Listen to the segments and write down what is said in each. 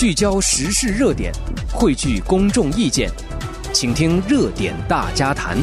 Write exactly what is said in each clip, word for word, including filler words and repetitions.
聚焦时事热点，汇聚公众意见，请听热点大家谈。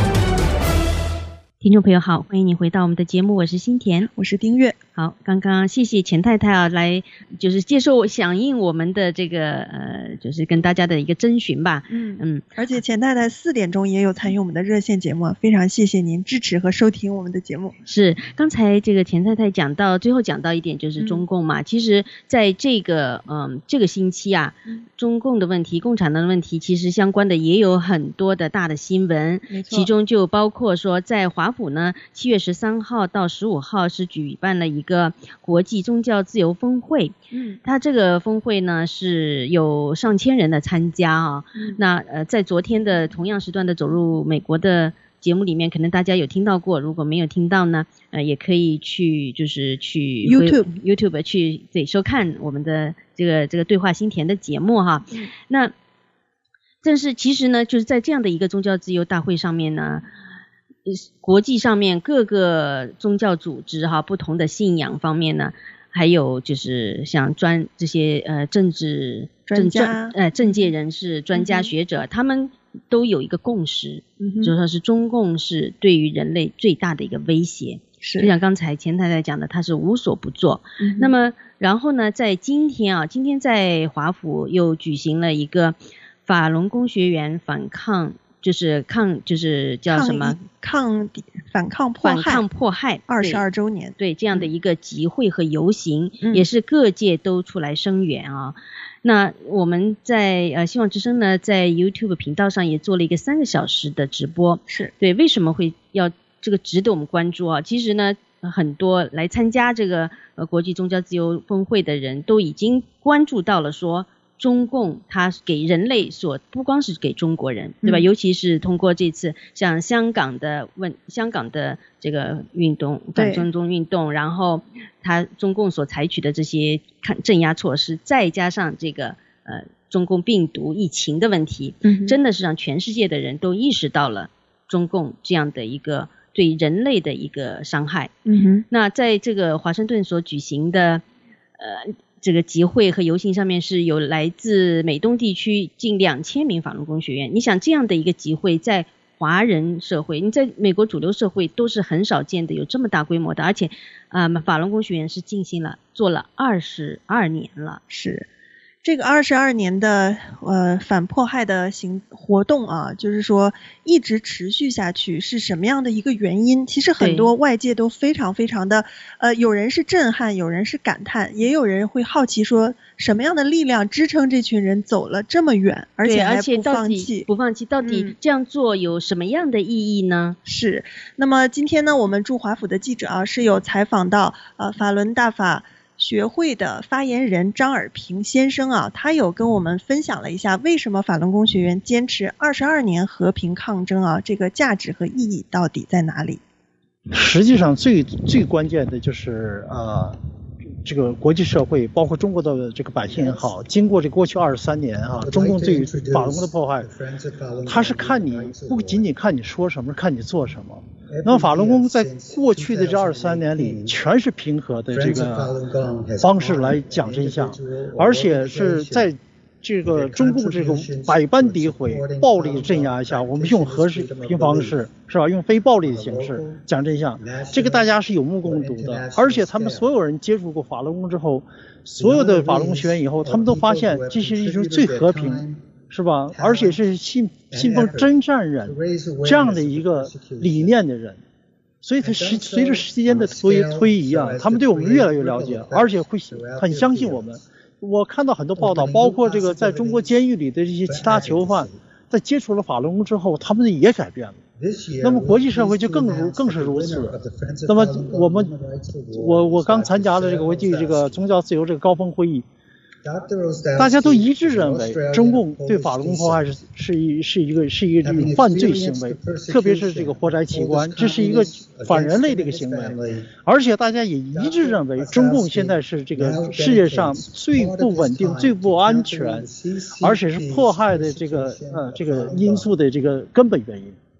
听众朋友好，欢迎你回到我们的节目，我是新田， 我是丁月。 好，刚刚谢谢钱太太啊，来就是接受响应我们的这个呃，就是跟大家的一个征询吧。 嗯嗯，而且钱太太四点钟也有参与我们的热线节目，非常谢谢您支持和收听我们的节目。 是，刚才这个钱太太讲到最后讲到一点就是中共嘛，嗯、其实在这个嗯、呃、这个星期啊，嗯、中共的问题、共产党的问题，其实相关的也有很多的大的新闻，其中就包括说在华府呢，七月十三号到十五号是举办了一个国际宗教自由峰会。嗯，它这个峰会呢是有上千人的参加啊。嗯、那呃，在昨天的同样时段的走入美国的节目里面，可能大家有听到过，如果没有听到呢，呃，也可以去就是去 YouTube YouTube 去对收看我们的这个这个对话新田的节目哈。嗯、那但是其实呢，就是在这样的一个宗教自由大会上面呢。国际上面各个宗教组织哈，不同的信仰方面呢，还有就是像专这些呃政治专家呃政界人士、专家学者，嗯、他们都有一个共识，嗯、就说是中共是对于人类最大的一个威胁。是，就像刚才钱太太讲的，他是无所不做。嗯、那么然后呢，在今天啊，今天在华府又举行了一个法轮功学员反抗。就是抗，就是叫什么抗反抗迫害， 反抗迫害二十二周年， 对这样的一个集会和游行，嗯、也是各界都出来声援啊。那我们在呃希望之声呢，在 YouTube 频道上也做了一个三个小时的直播， 是对为什么会要这个值得我们关注啊？其实呢，很多来参加这个呃国际宗教自由峰会的人都已经关注到了说。中共它给人类所不光是给中国人，对吧？嗯、尤其是通过这次像香港的问香港的这个运动反中共运动，然后它中共所采取的这些看镇压措施，再加上这个呃中共病毒疫情的问题，嗯、真的是让全世界的人都意识到了中共这样的一个对人类的一个伤害。嗯哼，那在这个华盛顿所举行的呃。这个集会和游行上面是有来自美东地区近两千名法轮功学员。你想这样的一个集会在华人社会，你在美国主流社会都是很少见的，有这么大规模的，而且啊、呃，法轮功学员是进行了做了二十二年了。 是这个二十二年的呃反迫害的行活动啊，就是说一直持续下去是什么样的一个原因？其实很多外界都非常非常的呃，有人是震撼，有人是感叹，也有人会好奇说什么样的力量支撑这群人走了这么远，而且还不放弃， 不放弃，到底这样做有什么样的意义呢？ 嗯、是。那么今天呢，我们驻华府的记者啊是有采访到呃法轮大法。学会的发言人张尔平先生啊，他有跟我们分享了一下为什么法轮功学员坚持二十二年和平抗争啊，这个价值和意义到底在哪里？ 实际上最最关键的就是呃这个国际社会包括中国的这个百姓也好，经过这过去二十三年啊，中共对于法轮功的迫害，他是看你不仅仅看你说什么，看你做什么。那么法轮功在过去的这二十三年里，全是平和的这个方式来讲真相，而且是在这个中共这种百般诋毁、暴力镇压下，我们用和平方式是吧？用非暴力的形式讲真相，这个大家是有目共睹的。而且他们所有人接触过法轮功之后，所有的法轮功学员以后，他们都发现这是一种最和平。是吧？而且是信信奉真善忍这样的一个理念的人，所以他时随着时间的推推移啊，他们对我们越来越了解，而且会很相信我们。我看到很多报道，包括这个在中国监狱里的这些其他囚犯，在接触了法轮功之后，他们也改变了。那么国际社会就更如更是如此。那么我们我我刚参加了这个国际这个宗教自由这个高峰会议。大家都一致认为，中共对法轮功迫害是是一是一个是一个犯罪行为，特别是这个活摘器官，这是一个反人类的一个行为。而且大家也一致认为，中共现在是这个世界上最不稳定、最不安全，而且是迫害的这个呃这个因素的这个根本原因。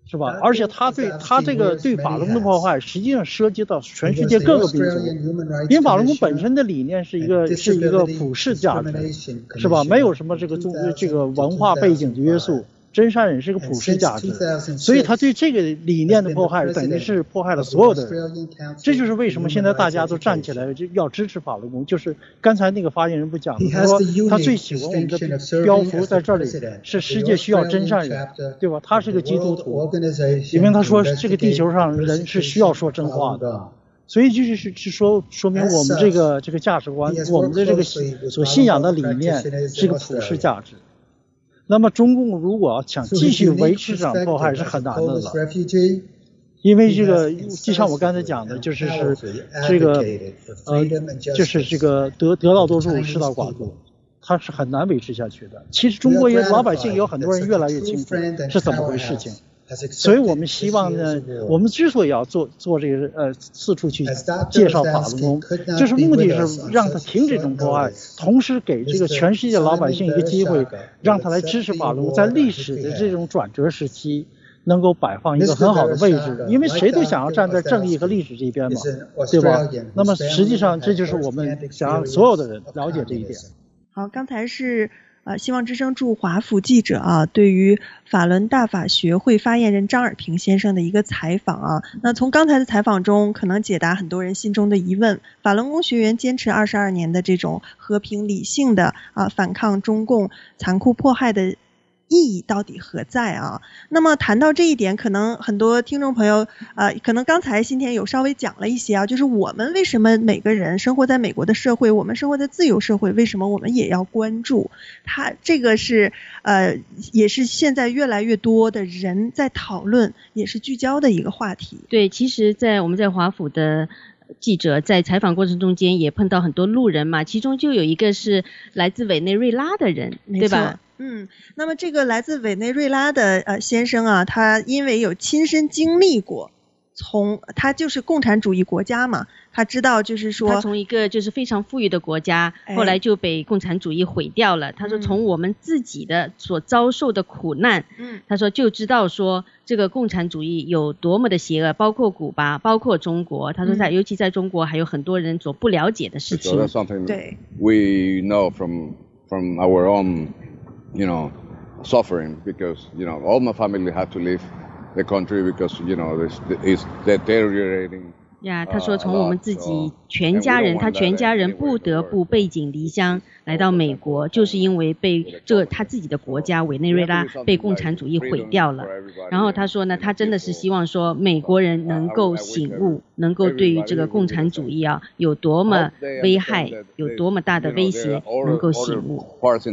是吧？而且他对他这个对法轮功的破坏，实际上涉及到全世界各个民族，因为法轮功本身的理念是一个是一个普世价值，是吧？没有什么这个宗这个文化背景的约束。真善忍是个普世价值，所以他对这个理念的迫害等于是迫害了所有的人。这就是为什么现在大家都站起来就要支持法轮功。就是刚才那个发言人不讲的，他说他最喜欢我们的标符在这里是世界需要真善忍，对吧？他是个基督徒，因为他说这个地球上人是需要说真话的。所以就是是说说明我们这个这个价值观，我们的这个所信仰的理念是个普世价值。那么中共如果想继续维持这种迫害是很难的了，因为这个就像我刚才讲的，就是是这个呃，就是这个得得道多数，失道寡数，它是很难维持下去的。其实中国也老百姓有很多人越来越清楚是怎么回事情。所以我们希望呢，我们之所以要做做这个呃四处去介绍法轮功，就是目的是让他停止这种迫害，同时给这个全世界老百姓一个机会，让他来支持法轮功，在历史的这种转折时期能够摆放一个很好的位置，因为谁都想要站在正义和历史这边嘛，对吧？那么实际上这就是我们想让所有的人了解这一点。 好，刚才是呃，希望之声驻华府记者啊，对于法轮大法学会发言人张尔平先生的一个采访啊。那从刚才的采访中，可能解答很多人心中的疑问。法轮功学员坚持二十二年的这种和平理性的啊反抗中共残酷迫害的意义到底何在啊？那么谈到这一点，可能很多听众朋友呃，可能刚才新田有稍微讲了一些啊，就是我们为什么每个人生活在美国的社会，我们生活在自由社会，为什么我们也要关注它？这个是呃，也是现在越来越多的人在讨论，也是聚焦的一个话题。 对，其实在我们在华府的记者在采访过程中间也碰到很多路人嘛，其中就有一个是来自委内瑞拉的人，对吧？ 嗯，那么这个来自委内瑞拉的呃先生啊，他因为有亲身经历过，从他就是共产主义国家嘛，他知道就是说他从一个就是非常富裕的国家，哎、后来就被共产主义毁掉了。他说从我们自己的所遭受的苦难，嗯，他说就知道说这个共产主义有多么的邪恶，包括古巴，包括中国。他说在、嗯、尤其在中国还有很多人所不了解的事情。 对 ，We know from from our own.You know, suffering because, you know, all my family had to leave the country because, you know, it's deteriorating. 呀，他说从我们自己全家人，他全家人不得不背井离乡来到美国，就是因为被这个他自己的国家委内瑞拉被共产主义毁掉了。然后他说呢，他真的是希望说美国人能够醒悟，能够对于这个共产主义啊有多么危害，有多么大的威胁，能够醒悟。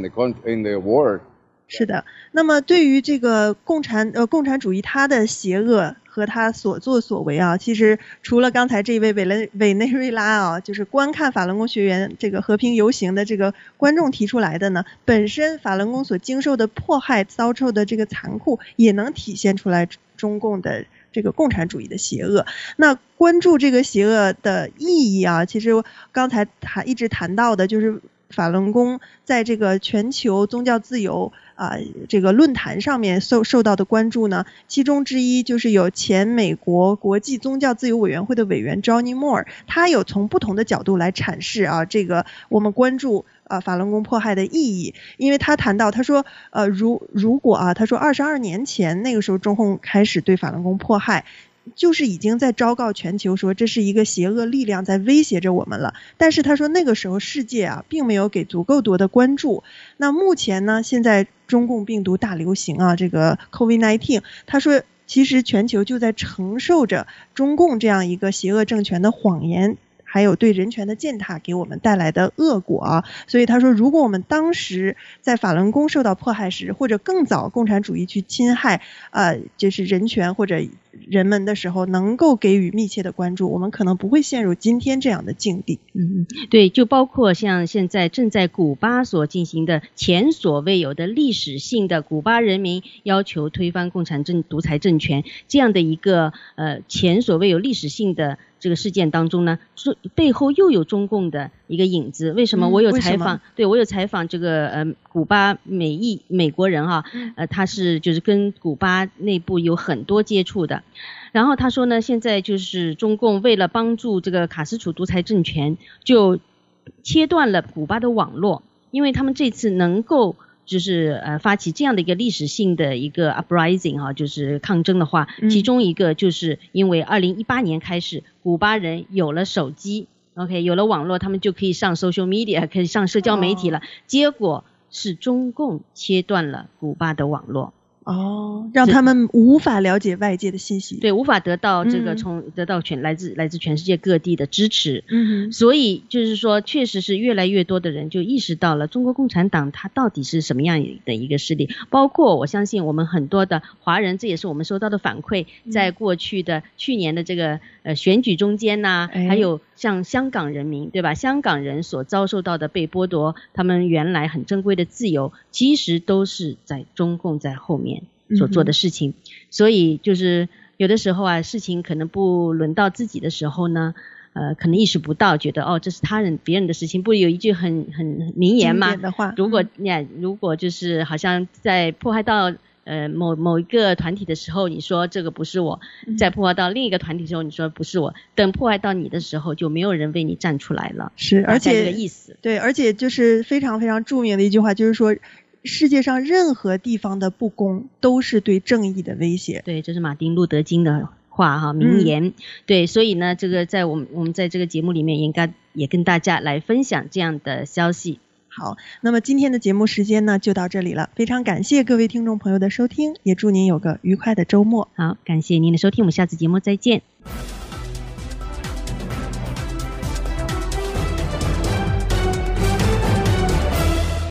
是的，那么对于这个共产呃共产主义它的邪恶和他所作所为啊，其实除了刚才这位委内委内瑞拉啊，就是观看法轮功学员这个和平游行的这个观众提出来的呢，本身法轮功所经受的迫害、遭受的这个残酷，也能体现出来中共的这个共产主义的邪恶。那关注这个邪恶的意义啊，其实刚才谈一直谈到的就是法轮功在这个全球宗教自由啊、呃、这个论坛上面受受到的关注呢，其中之一就是有前美国国际宗教自由委员会的委员 Johnny Moore， 他有从不同的角度来阐释啊这个我们关注啊法轮功迫害的意义。因为他谈到他说呃如如果啊他说二十二年前那个时候中共开始对法轮功迫害，就是已经在昭告全球说这是一个邪恶力量在威胁着我们了，但是他说那个时候世界啊并没有给足够多的关注。那目前呢，现在中共病毒大流行啊，这个 COVID 十九， 他说其实全球就在承受着中共这样一个邪恶政权的谎言，还有对人权的践踏给我们带来的恶果啊。所以他说如果我们当时在法轮功受到迫害时，或者更早共产主义去侵害呃就是人权或者人们的时候，能够给予密切的关注，我们可能不会陷入今天这样的境地。 嗯，对，就包括像现在正在古巴所进行的前所未有的历史性的古巴人民要求推翻共产政独裁政权这样的一个呃前所未有历史性的这个事件当中呢，背后又有中共的一个影子。为什么？我有采访，嗯、对我有采访这个呃古巴美裔美国人哈，呃他是就是跟古巴内部有很多接触的。然后他说呢，现在就是中共为了帮助这个卡斯楚独裁政权，就切断了古巴的网络，因为他们这次能够就是呃发起这样的一个历史性的一个 uprising 哈、啊，就是抗争的话，其中一个就是因为二零一八年开始，古巴人有了手机 ，OK， 有了网络，他们就可以上 social media， 可以上社交媒体了。哦、结果是中共切断了古巴的网络。 哦，让他们无法了解外界的信息， 对，无法得到这个从、嗯、得到全来自来自全世界各地的支持。 嗯， 所以就是说，确实是越来越多的人就意识到了中国共产党它到底是什么样的一个势力。包括我相信我们很多的华人，这也是我们收到的反馈，在过去的、嗯、去年的这个呃选举中间呐、啊，还有像香港人民，对吧？香港人所遭受到的被剥夺他们原来很珍贵的自由，其实都是在中共在后面所做的事情。嗯、所以就是有的时候啊，事情可能不轮到自己的时候呢，呃，可能意识不到，觉得哦，这是他人别人的事情。不有一句很很名言吗？ 的话， 如果你、嗯、如果就是好像在迫害到呃某某一个团体的时候，你说这个不是我；嗯、在迫害到另一个团体的时候，你说不是我。等迫害到你的时候，就没有人为你站出来了。 是，而且这个意思。 对，而且就是非常非常著名的一句话，就是说，世界上任何地方的不公都是对正义的威胁。 对，这是马丁路德金的话哈，名言。嗯、对，所以呢，这个在我们我们在这个节目里面应该也跟大家来分享这样的消息。 好，那么今天的节目时间呢就到这里了，非常感谢各位听众朋友的收听，也祝您有个愉快的周末。 好，感谢您的收听，我们下次节目再见。